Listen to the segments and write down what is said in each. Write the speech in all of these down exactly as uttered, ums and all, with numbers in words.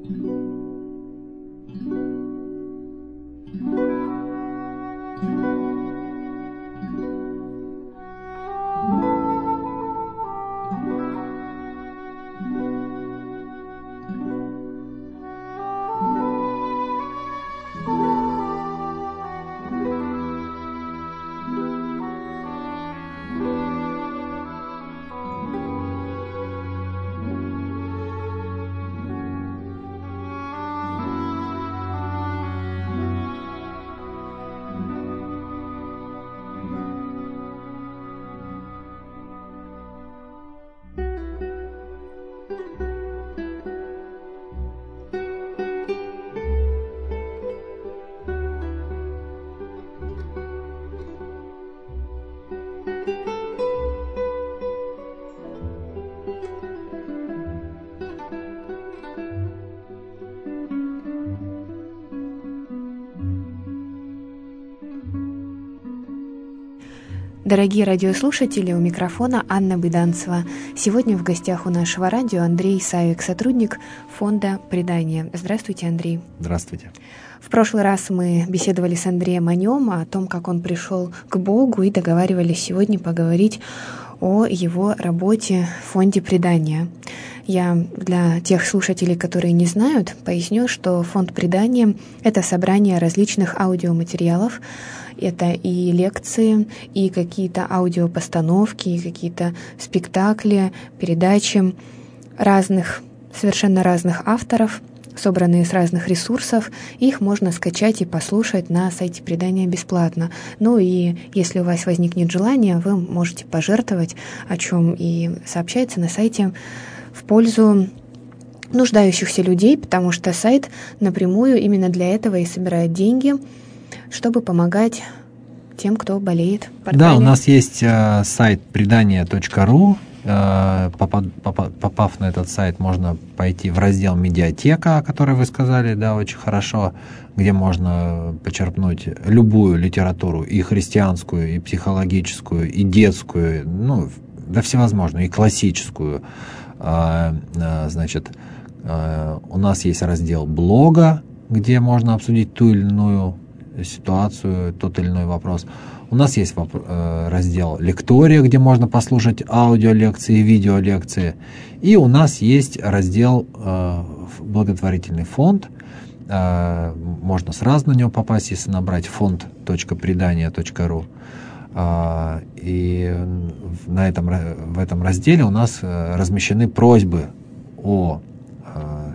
Дорогие радиослушатели, у микрофона Анна Быданцева. Сегодня в гостях у нашего радио Андрей Савик, сотрудник фонда «Предание». Здравствуйте, Андрей. Здравствуйте. В прошлый раз мы беседовали с Андреем о нем, о том, как он пришел к Богу, и договаривались сегодня поговорить о его работе в фонде «Предание». Я для тех слушателей, которые не знают, поясню, что фонд «Предание» — это собрание различных аудиоматериалов. Это и лекции, и какие-то аудиопостановки, и какие-то спектакли, передачи разных, совершенно разных авторов, собранные с разных ресурсов. Их можно скачать и послушать на сайте «Предания» бесплатно. Ну и если у вас возникнет желание, вы можете пожертвовать, о чем и сообщается на сайте, в пользу нуждающихся людей, потому что сайт напрямую именно для этого и собирает деньги, чтобы помогать тем, кто болеет. Да, у нас есть э, сайт предание точка ру. Э, попав, попав, попав на этот сайт, можно пойти в раздел «Медиатека», о которой вы сказали, да, очень хорошо, где можно почерпнуть любую литературу, и христианскую, и психологическую, и детскую, ну, да всевозможную, и классическую. Э, э, значит, э, у нас есть раздел блога, где можно обсудить ту или иную ситуацию, тот или иной вопрос. У нас есть воп- э, раздел «Лектория», где можно послушать аудиолекции и видеолекции. И у нас есть раздел э, «Благотворительный фонд». Э, можно сразу на него попасть, если набрать фонд точка предание точка ру. Э, и на этом, в этом разделе у нас размещены просьбы о э,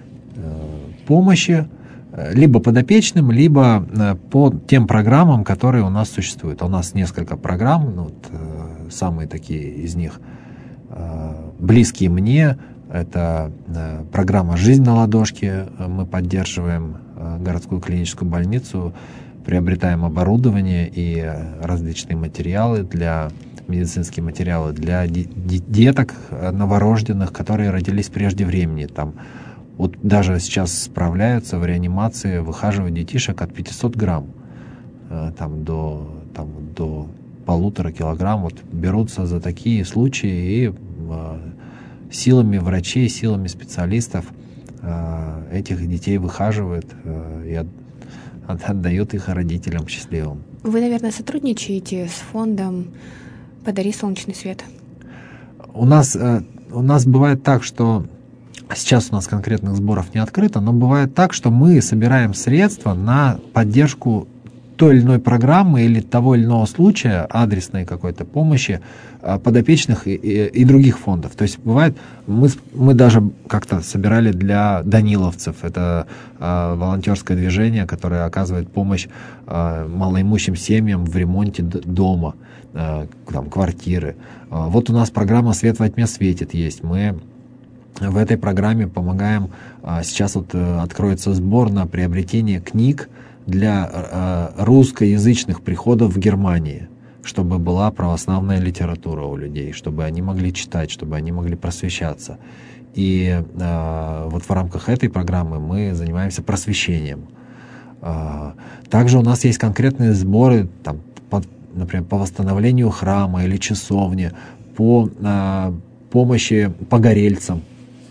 э, помощи либо подопечным, либо по тем программам, которые у нас существуют. У нас несколько программ, ну, вот, э, самые такие из них э, близкие мне. Это э, программа «Жизнь на ладошке». Мы поддерживаем э, городскую клиническую больницу, приобретаем оборудование и различные материалы для медицинские материалы для де- деток новорожденных, которые родились прежде времени. Там вот даже сейчас справляются в реанимации, выхаживать детишек от пятисот грамм там, до, там, до полутора килограмм. Вот берутся за такие случаи и э, силами врачей, силами специалистов э, этих детей выхаживают э, и от, от, отдают их родителям счастливым. Вы, наверное, сотрудничаете с фондом «Подари солнечный свет». У нас, э, у нас бывает так, что сейчас у нас конкретных сборов не открыто, но бывает так, что мы собираем средства на поддержку той или иной программы или того или иного случая, адресной какой-то помощи подопечных и, и, и других фондов. То есть бывает, мы, мы даже как-то собирали для даниловцев. Это э, волонтерское движение, которое оказывает помощь э, малоимущим семьям в ремонте д- дома, э, там, квартиры. Э, вот у нас программа «Свет во тьме светит» есть. Мы в этой программе помогаем, сейчас вот откроется сбор на приобретение книг для русскоязычных приходов в Германии, чтобы была православная литература у людей, чтобы они могли читать, чтобы они могли просвещаться. И вот в рамках этой программы мы занимаемся просвещением. Также у нас есть конкретные сборы, там, по, например, по восстановлению храма или часовни, по помощи погорельцам.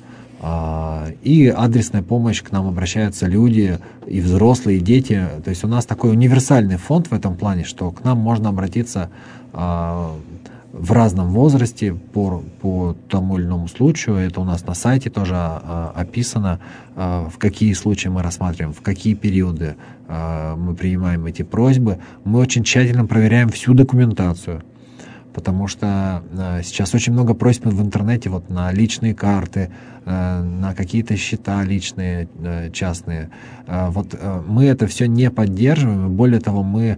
И адресная помощь, к нам обращаются люди, и взрослые, и дети. То есть у нас такой универсальный фонд в этом плане, что к нам можно обратиться в разном возрасте по, по тому или иному случаю. Это у нас на сайте тоже описано, в какие случаи мы рассматриваем, в какие периоды мы принимаем эти просьбы. Мы очень тщательно проверяем всю документацию, потому что сейчас очень много просьб в интернете вот на личные карты, на какие-то счета личные, частные. Вот мы это все не поддерживаем, и более того, мы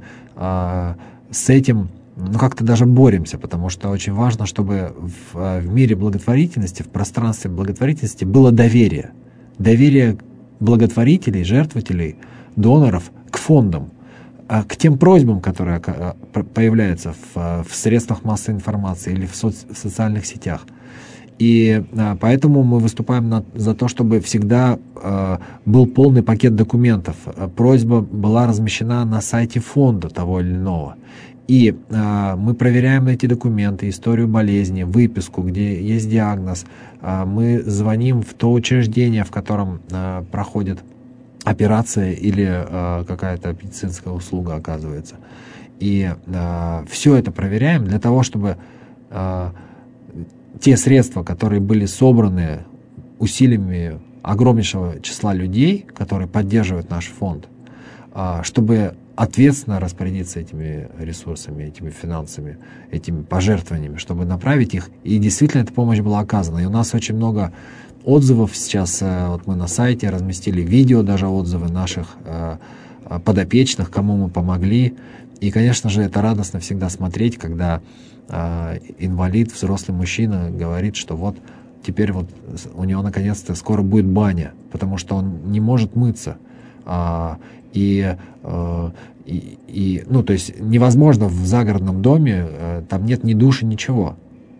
с этим ну, как-то даже боремся, потому что очень важно, чтобы в, в мире благотворительности, в пространстве благотворительности было доверие. Доверие благотворителей, жертвователей, доноров к фондам, к тем просьбам, которые появляются в, в средствах массовой информации или в, соц, в социальных сетях. И а, поэтому мы выступаем на, за то, чтобы всегда а, был полный пакет документов. Просьба была размещена на сайте фонда того или иного. И а, мы проверяем эти документы, историю болезни, выписку, где есть диагноз. А, мы звоним в то учреждение, в котором а, проходит операция или а, какая-то медицинская услуга оказывается. И а, все это проверяем для того, чтобы а, те средства, которые были собраны усилиями огромнейшего числа людей, которые поддерживают наш фонд, а, чтобы ответственно распорядиться этими ресурсами, этими финансами, этими пожертвованиями, чтобы направить их. И действительно эта помощь была оказана. И у нас очень много отзывов сейчас. Вот мы на сайте разместили видео, даже отзывы наших э, подопечных, кому мы помогли. И, конечно же, это радостно всегда смотреть, когда э, инвалид, взрослый мужчина говорит, что вот теперь вот у него наконец-то скоро будет баня, потому что он не может мыться. А, и, и, и, ну, то есть невозможно в загородном доме, там нет ни души, ничего.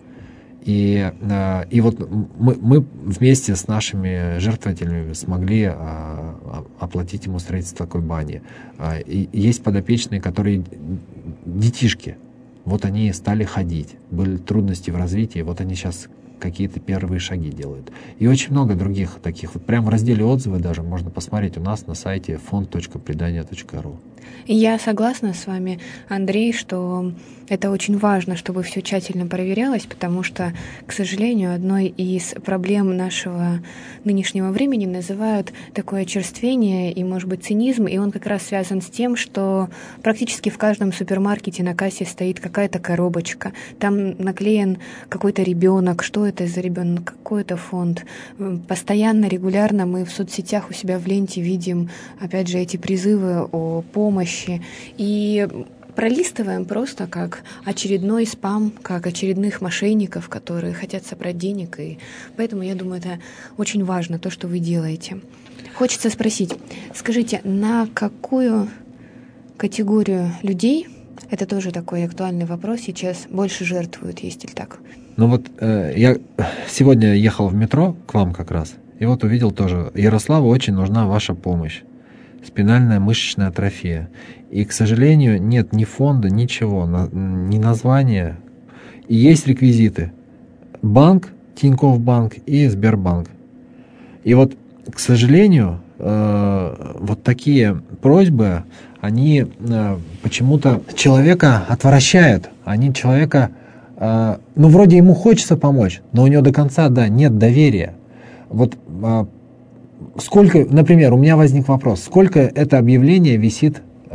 И, и вот мы, мы вместе с нашими жертвователями смогли оплатить ему строительство такой бани. И есть подопечные, которые детишки, вот они стали ходить, были трудности в развитии, вот они сейчас какие-то первые шаги делают. И очень много других таких. Вот прямо в разделе отзывы даже можно посмотреть у нас на сайте фонд точка предания точка ру. Я согласна с вами, Андрей, что это очень важно, чтобы все тщательно проверялось, потому что, к сожалению, одной из проблем нашего нынешнего времени называют такое очерствение и, может быть, цинизм, и он как раз связан с тем, что практически в каждом супермаркете на кассе стоит какая-то коробочка, там наклеен какой-то ребенок, что это за ребенок, какой это фонд. Постоянно, регулярно мы в соцсетях у себя в ленте видим, опять же, эти призывы о помощи, и пролистываем просто как очередной спам, как очередных мошенников, которые хотят собрать денег. И поэтому, я думаю, это очень важно, то, что вы делаете. Хочется спросить, скажите, на какую категорию людей, это тоже такой актуальный вопрос, сейчас больше жертвуют, есть ли так? Ну вот э, я сегодня ехал в метро к вам как раз, и вот увидел тоже, Ярославу очень нужна ваша помощь. Спинальная мышечная атрофия. И, к сожалению, нет ни фонда, ничего, ни названия. И есть реквизиты. Банк, Тинькофф банк и Сбербанк. И вот, к сожалению, э, вот такие просьбы, они э, почему-то человека отвращают. Они человека, э, ну, вроде ему хочется помочь, но у него до конца, да, нет доверия. Вот э, сколько, например, у меня возник вопрос, сколько это объявление висит э,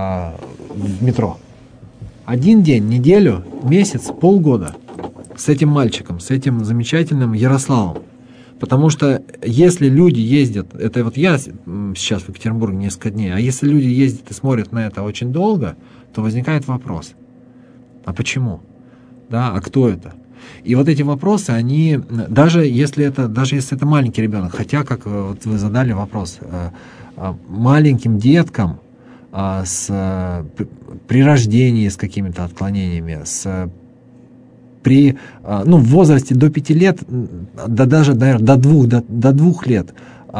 в метро? Один день, неделю, месяц, полгода с этим мальчиком, с этим замечательным Ярославом. Потому что если люди ездят, это вот я сейчас в Екатеринбурге несколько дней, а если люди ездят и смотрят на это очень долго, то возникает вопрос, а почему? Да, а кто это? И вот эти вопросы, они, даже если это, даже если это маленький ребенок, хотя, как вот вы задали вопрос, маленьким деткам с, при рождении с какими-то отклонениями, с, при, ну, в возрасте до пяти лет, да даже, наверное, до двух, до, до двух лет,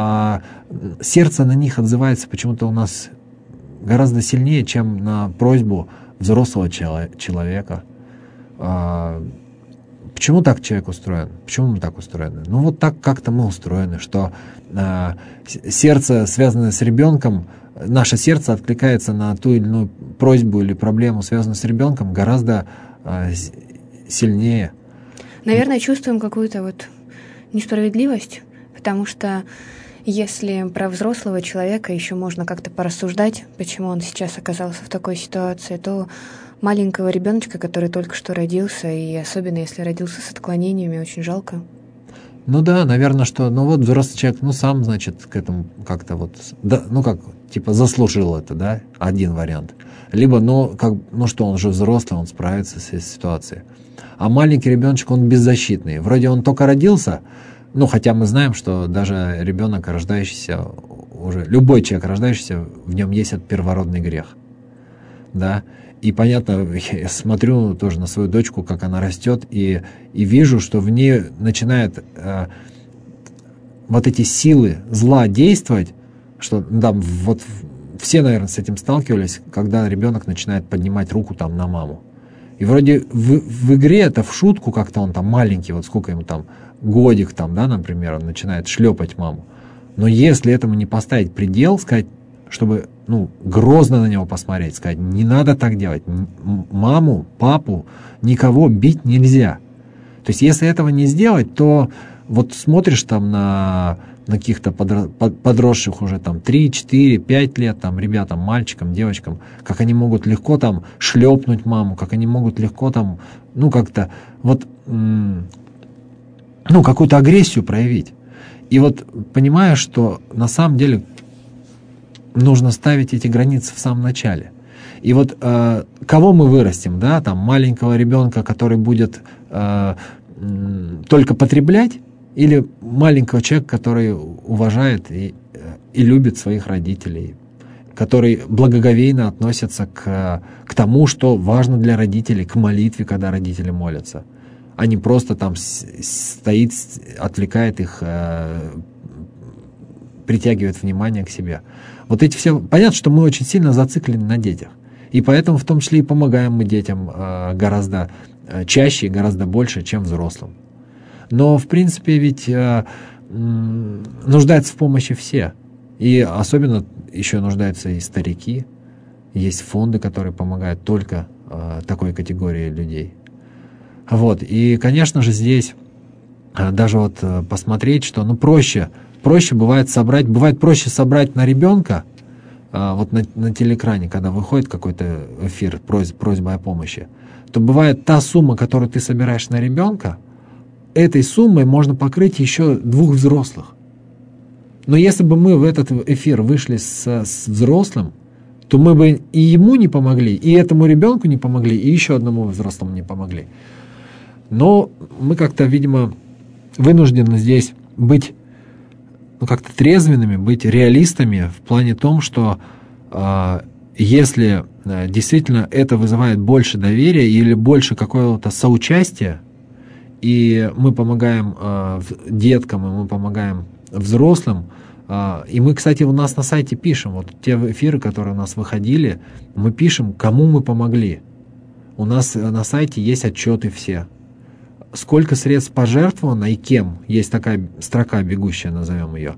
сердце на них отзывается почему-то у нас гораздо сильнее, чем на просьбу взрослого человека. почему так человек устроен? Почему мы так устроены? Ну вот так как-то мы устроены, что э, сердце, связанное с ребенком, наше сердце откликается на ту или иную просьбу или проблему, связанную с ребенком, гораздо э, сильнее. Наверное, чувствуем какую-то вот несправедливость, потому что если про взрослого человека еще можно как-то порассуждать, почему он сейчас оказался в такой ситуации, то маленького ребеночка, который только что родился, и особенно если родился с отклонениями, очень жалко. Ну да, наверное, что, ну вот взрослый человек, ну сам, значит, к этому как-то вот, да, ну как, типа заслужил это, да, один вариант. Либо, ну, как, ну что, он же взрослый, он справится с этой ситуацией. А маленький ребеночек, он беззащитный. Вроде он только родился, ну, хотя мы знаем, что даже ребенок, рождающийся уже, любой человек, рождающийся, в нем есть этот первородный грех, да. И понятно, я смотрю тоже на свою дочку, как она растет, и, и вижу, что в ней начинают э, вот эти силы зла действовать, что, да, вот все, наверное, с этим сталкивались, когда ребенок начинает поднимать руку там на маму. И вроде в, в игре это в шутку как-то он там маленький, вот сколько ему там, годик там, да, например, он начинает шлепать маму. Но если этому не поставить предел, сказать, чтобы, ну, грозно на него посмотреть, сказать, не надо так делать, маму, папу, никого бить нельзя. То есть, если этого не сделать, то вот смотришь там на, на каких-то подро, под, подросших уже там три, четыре, пять лет, там, ребятам, мальчикам, девочкам, как они могут легко там шлепнуть маму, как они могут легко там, ну, как-то вот, м- ну, какую-то агрессию проявить. И вот понимаешь, что на самом деле нужно ставить эти границы в самом начале. И вот э, кого мы вырастим, да, там маленького ребенка, который будет э, э, только потреблять, или маленького человека, который уважает и, и любит своих родителей, который благоговейно относится к, к тому, что важно для родителей, к молитве, когда родители молятся, а не просто там стоит, отвлекает их, э, притягивает внимание к себе. Вот эти все... Понятно, что мы очень сильно зациклены на детях. И поэтому в том числе и помогаем мы детям э, гораздо чаще и гораздо больше, чем взрослым. Но, в принципе, ведь э, э, нуждаются в помощи все. И особенно еще нуждаются и старики. Есть фонды, которые помогают только э, такой категории людей. Вот. И, конечно же, здесь э, даже вот э, посмотреть, что ну, проще... Проще бывает собрать, бывает проще собрать на ребенка, а, вот на, на телеэкране, когда выходит какой-то эфир, просьба, просьба о помощи, то бывает та сумма, которую ты собираешь на ребенка, этой суммой можно покрыть еще двух взрослых. Но если бы мы в этот эфир вышли с, с взрослым, то мы бы и ему не помогли, и этому ребенку не помогли, и еще одному взрослому не помогли. Но мы как-то, видимо, вынуждены здесь быть ну, как-то трезвенными, быть реалистами в плане том, что э, если э, действительно это вызывает больше доверия или больше какого-то соучастия, и мы помогаем э, деткам, и мы помогаем взрослым, э, и мы, кстати, у нас на сайте пишем, вот те эфиры, которые у нас выходили, мы пишем, кому мы помогли. У нас на сайте есть отчеты все. Сколько средств пожертвовано и кем, есть такая строка бегущая, назовем ее,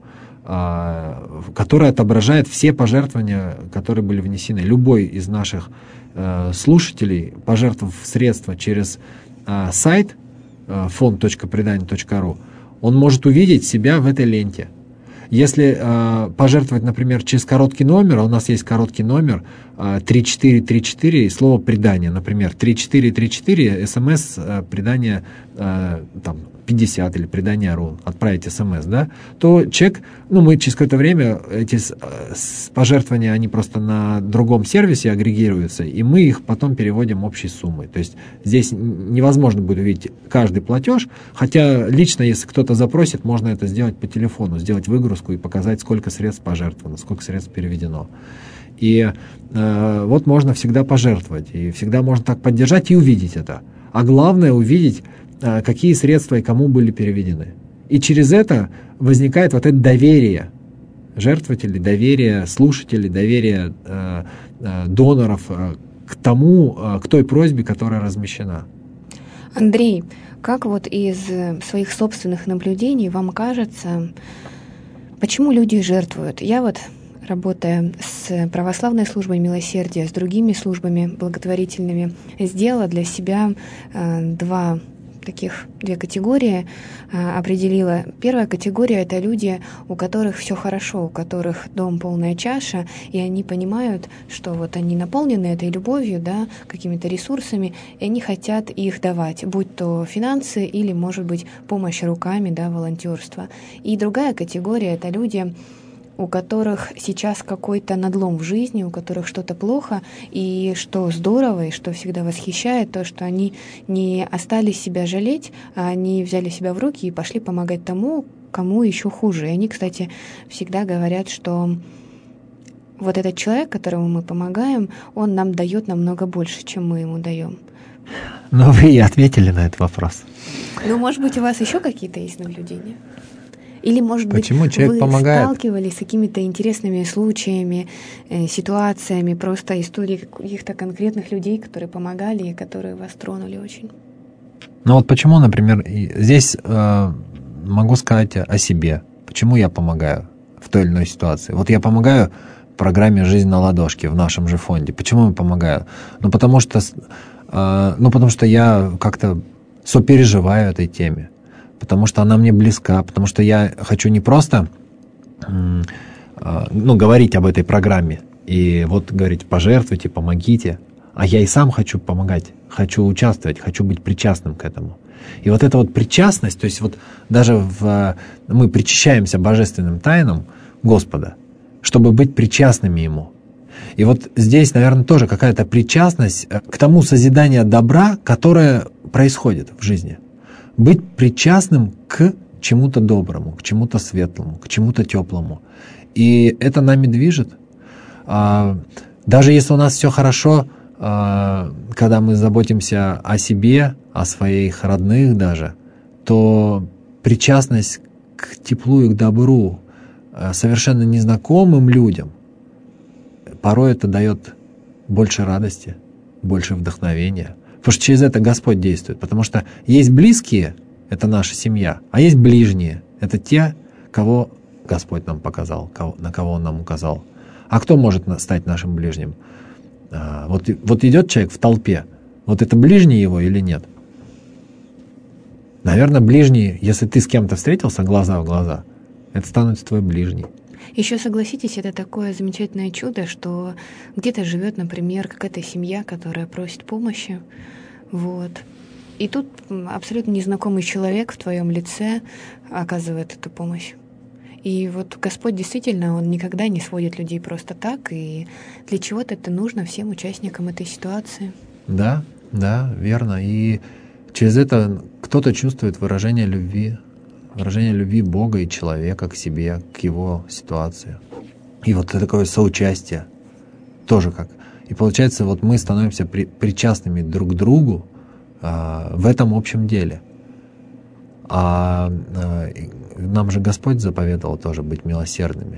которая отображает все пожертвования, которые были внесены. Любой из наших слушателей, пожертвовав средства через сайт фонд точка предания точка ру, он может увидеть себя в этой ленте. Если э, пожертвовать, например, через короткий номер, а у нас есть короткий номер э, три четыре три четыре и слово «предание», например, три четыре три четыре, смс э, «предание» э, там, пятьдесят или «предание ру», отправить смс, да, то чек, ну, мы через какое-то время, эти пожертвования, они просто на другом сервисе агрегируются, и мы их потом переводим общей суммой. То есть здесь невозможно будет увидеть каждый платеж, хотя лично, если кто-то запросит, можно это сделать по телефону, сделать выгрузку и показать, сколько средств пожертвовано, сколько средств переведено. И э, вот можно всегда пожертвовать, и всегда можно так поддержать и увидеть это. А главное увидеть, э, какие средства и кому были переведены. И через это возникает вот это доверие жертвователей, доверие слушателей, доверие э, э, доноров э, к тому, э, к той просьбе, которая размещена. Андрей, Как вот из своих собственных наблюдений вам кажется, почему люди жертвуют? Я вот, работая с православной службой милосердия, с другими службами благотворительными, сделала для себя э, два таких две категории а, определила. Первая категория — это люди, у которых все хорошо, у которых дом полная чаша, и они понимают, что вот они наполнены этой любовью, да, какими-то ресурсами, и они хотят их давать, будь то финансы или, может быть, помощь руками, да, волонтерство. И другая категория — это люди, у которых сейчас какой-то надлом в жизни, у которых что-то плохо, и что здорово, и что всегда восхищает, то, что они не остались себя жалеть, а они взяли себя в руки и пошли помогать тому, кому еще хуже. И они, кстати, всегда говорят, что вот этот человек, которому мы помогаем, он нам дает намного больше, чем мы ему даем. Ну, вы и ответили на этот вопрос. Ну, может быть, у вас еще какие-то есть наблюдения? Или, может Почему быть, человек вы помогает? сталкивались с какими-то интересными случаями, э, ситуациями, просто истории каких-то конкретных людей, которые помогали и которые вас тронули очень? Ну вот почему, например, здесь э, могу сказать о себе. Почему я помогаю в той или иной ситуации? Вот я помогаю программе «Жизнь на ладошке» в нашем же фонде. Почему я помогаю? Ну потому что, э, ну, потому что я как-то сопереживаю этой теме. Потому что она мне близка, потому что я хочу не просто ну, говорить об этой программе и вот говорить «пожертвуйте, помогите», а я и сам хочу помогать, хочу участвовать, хочу быть причастным к этому. И вот эта вот причастность, то есть вот даже в, мы причащаемся божественным тайнам Господа, чтобы быть причастными Ему. И вот здесь, наверное, тоже какая-то причастность к тому созиданию добра, которое происходит в жизни. Быть причастным к чему-то доброму, к чему-то светлому, к чему-то теплому. И это нами движет. Даже если у нас все хорошо, когда мы заботимся о себе, о своих родных даже, то причастность к теплу и к добру совершенно незнакомым людям, порой это дает больше радости, больше вдохновения. Потому что через это Господь действует. Потому что есть близкие, это наша семья, а есть ближние, это те, кого Господь нам показал, кого, на кого Он нам указал. А кто может стать нашим ближним? А, вот, вот идет человек в толпе, вот это ближний его или нет? Наверное, ближний, если ты с кем-то встретился глаза в глаза, это становится твой ближний. Еще согласитесь, это такое замечательное чудо, что где-то живет, например, какая-то семья, которая просит помощи, вот. И тут абсолютно незнакомый человек в твоем лице оказывает эту помощь. И вот Господь действительно, Он никогда не сводит людей просто так, и для чего-то это нужно всем участникам этой ситуации. Да, да, верно. И через это кто-то чувствует выражение любви, выражение любви Бога и человека к себе, к его ситуации. И вот такое соучастие тоже как. И получается, вот мы становимся при, причастными друг к другу а, в этом общем деле. А, а нам же Господь заповедовал тоже быть милосердными.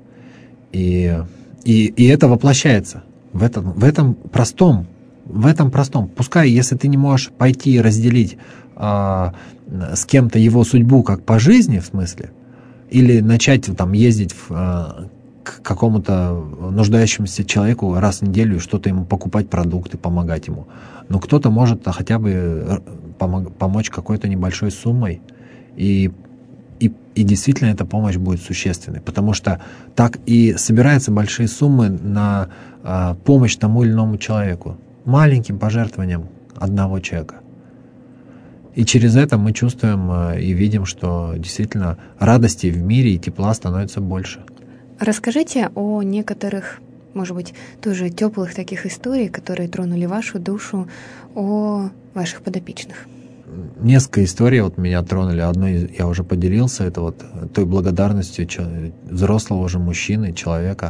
И, и, и это воплощается в этом, в этом простом, в этом простом. Пускай, если ты не можешь пойти и разделить а, с кем-то его судьбу как по жизни, в смысле, или начать там ездить в, а, к какому-то нуждающемуся человеку раз в неделю, что-то ему покупать продукты, помогать ему. Но кто-то может хотя бы помог, помочь какой-то небольшой суммой, и, и, и действительно эта помощь будет существенной, потому что так и собираются большие суммы на а, помощь тому или иному человеку, маленьким пожертвованием одного человека. И через это мы чувствуем и видим, что действительно радости в мире и тепла становится больше. Расскажите о некоторых, может быть, тоже теплых таких историях, которые тронули вашу душу, о ваших подопечных. Несколько историй вот меня тронули. Одной я уже поделился, это вот той благодарностью взрослого уже мужчины, человека,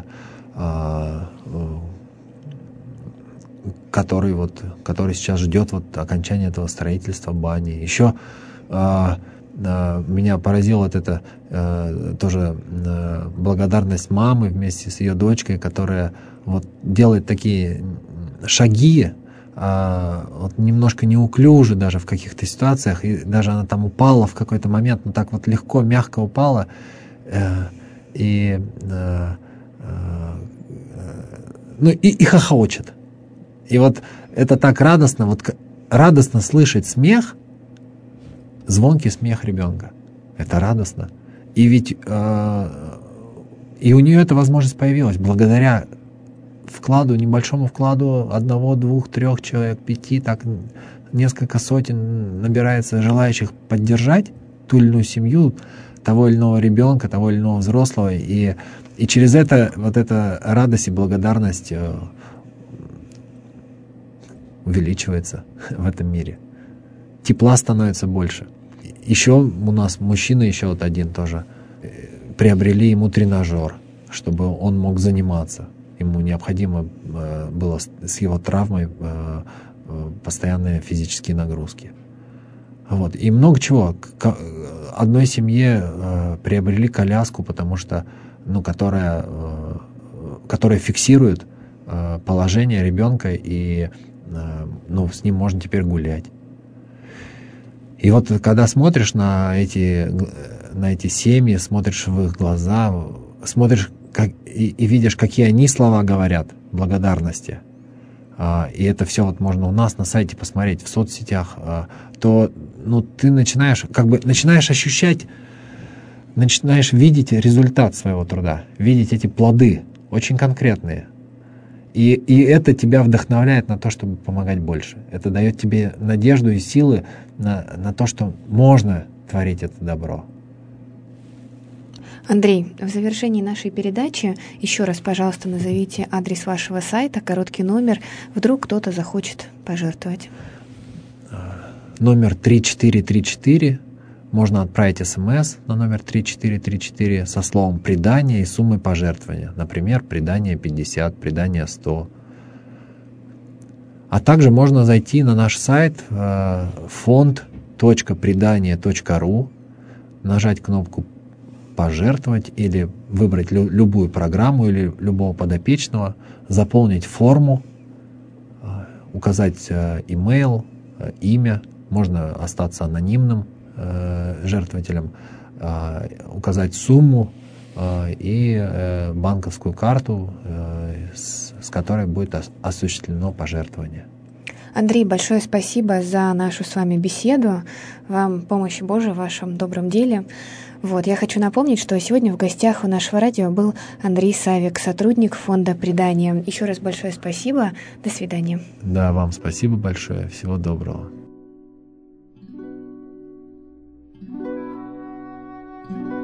который вот, который сейчас ждет вот окончания этого строительства бани. Еще а, а, меня поразила вот эта а, тоже а, благодарность мамы вместе с ее дочкой, которая вот делает такие шаги а, вот немножко неуклюже даже в каких-то ситуациях, и даже она там упала в какой-то момент, но так вот легко, мягко упала, э, и, э, э, ну, и, и хохочет. И вот это так радостно, вот радостно слышать смех, звонкий смех ребенка. Это радостно. И ведь э, и у нее эта возможность появилась благодаря вкладу, небольшому вкладу одного, двух, трех человек, пяти, так несколько сотен набирается желающих поддержать ту или иную семью, того или иного ребенка, того или иного взрослого. И, и через это вот эта радость и благодарность э, увеличивается в этом мире. Тепла становится больше. Еще у нас мужчина, еще вот один тоже, приобрели ему тренажер, чтобы он мог заниматься. Ему необходимо э, было с, с его травмой э, э, постоянные физические нагрузки. Вот. И много чего. К одной семье э, приобрели коляску, потому что, ну, которая, э, которая фиксирует э, положение ребенка, и э, ну, с ним можно теперь гулять. И вот когда смотришь на эти, на эти семьи, смотришь в их глаза, смотришь как, и, и видишь, какие они слова говорят, благодарности, а, и это все вот можно у нас на сайте посмотреть, в соцсетях, а, то ну, ты начинаешь, как бы начинаешь ощущать, начинаешь видеть результат своего труда, видеть эти плоды, очень конкретные. И, и это тебя вдохновляет на то, чтобы помогать больше. Это дает тебе надежду и силы на, на то, что можно творить это добро. Андрей, в завершении нашей передачи еще раз, пожалуйста, назовите адрес вашего сайта, короткий номер. Вдруг кто-то захочет пожертвовать. Номер три четыре три четыре. Можно отправить смс на номер три четыре три четыре со словом «предание» и суммой пожертвования. Например, «предание пятьдесят», «предание сто». А также можно зайти на наш сайт фонд точка предание точка ру, нажать кнопку «Пожертвовать» или выбрать лю- любую программу или любого подопечного, заполнить форму, указать имейл, имя, можно остаться анонимным жертвователем, указать сумму и банковскую карту, с которой будет осуществлено пожертвование. Андрей, большое спасибо за нашу с вами беседу. Вам помощи Божией в вашем добром деле. Вот, я хочу напомнить, что сегодня в гостях у нашего радио был Андрей Савик, сотрудник фонда «Предание». Еще раз большое спасибо. До свидания. Да, вам спасибо большое. Всего доброго.